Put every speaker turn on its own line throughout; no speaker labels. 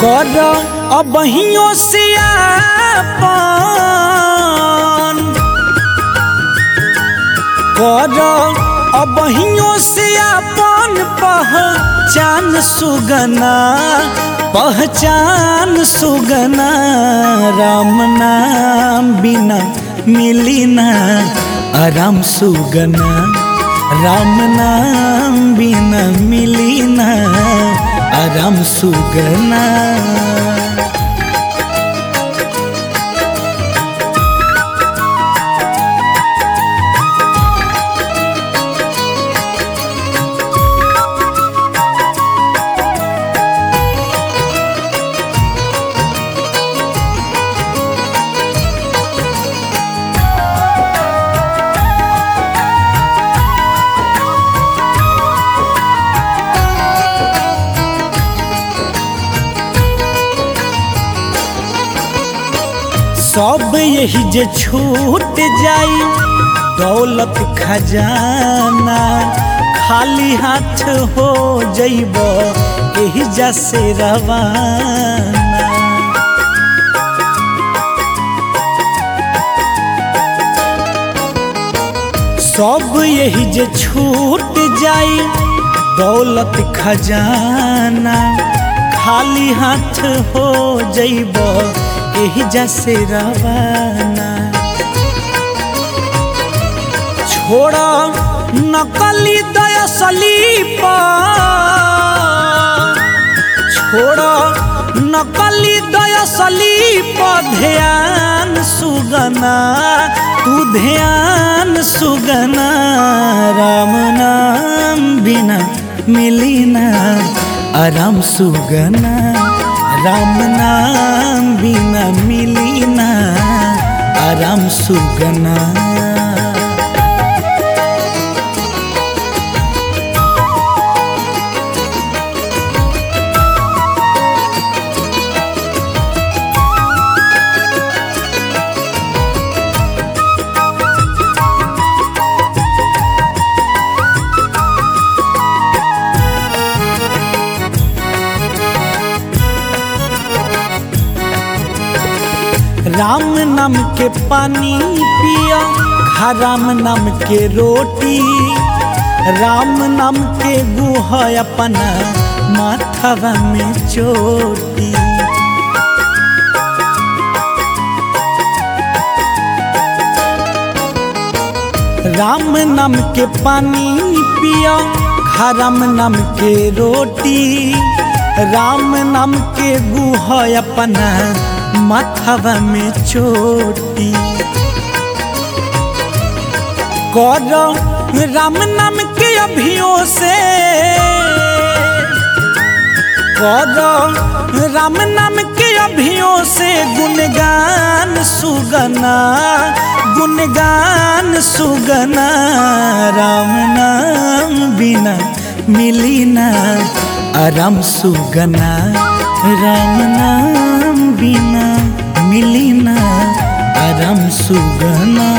कर अबहियों से आपन कर अबहियों से आपन पहचान सुगना पहचान सुगना राम नाम बिना मिली ना आराम सुगना राम नाम बिना मिली ना आराम सुगना। सब यही जे छूट जाई दौलत खजाना खाली हाथ हो जइब एही जैसे रवाना। सब यही जे छूट जाई दौलत खजाना खाली हाथ हो जइब एही जैसे रवाना। छोड़ा नकली दयसली छोड़ा नकली दयसली ध्यान सुगना तू ध्यान सुगना राम नाम बिना मिली ना आराम सुगना राम नाम बिना मिली ना आराम सुगना। राम नाम के पानी पिया खा राम नाम के रोटी राम नाम के गुहा अपना माथवा में चोटी। राम नाम के पानी पिया खा राम नाम के रोटी राम नाम के गुहा अपना माथवा में चोटी। कर राम नाम के अभियों से कर राम नाम के अभियों से गुणगान सुगना गुणगान सुगना राम नाम बिना मिली ना आराम सुगना राम नाम बिना मिली ना आराम सुगना।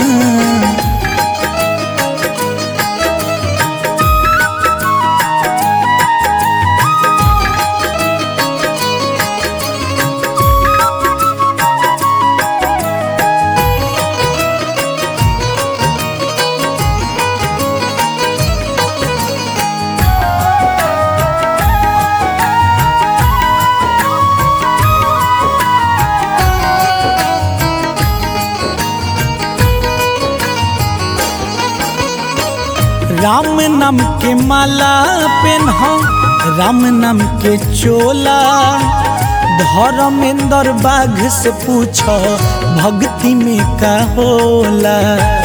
राम नाम के माला पेन्हो राम नाम के चोला धर्मेंद्र बाघ से पूछो भक्ति में का होला।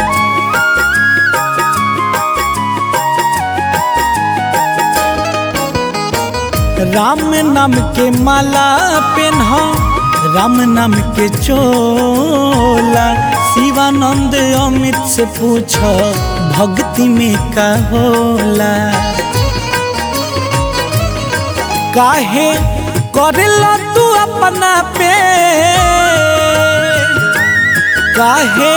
राम नाम के माला पेन्हो राम नाम के चोला शिवानंद अमित से पूछो भक्ति में का होला। काहे करेला तू अपना पे काहे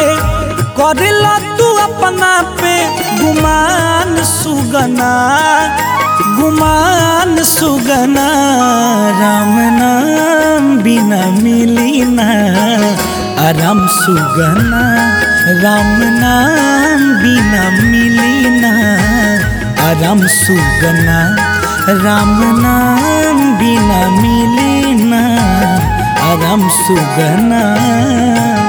करेला तू अपना पे गुमान सुगना गुमान सुगना राम नाम बिना मिली ना आराम सुगना राम नाम बिना मिली ना आराम सुगना राम नाम बिना मिली ना आराम सुगना।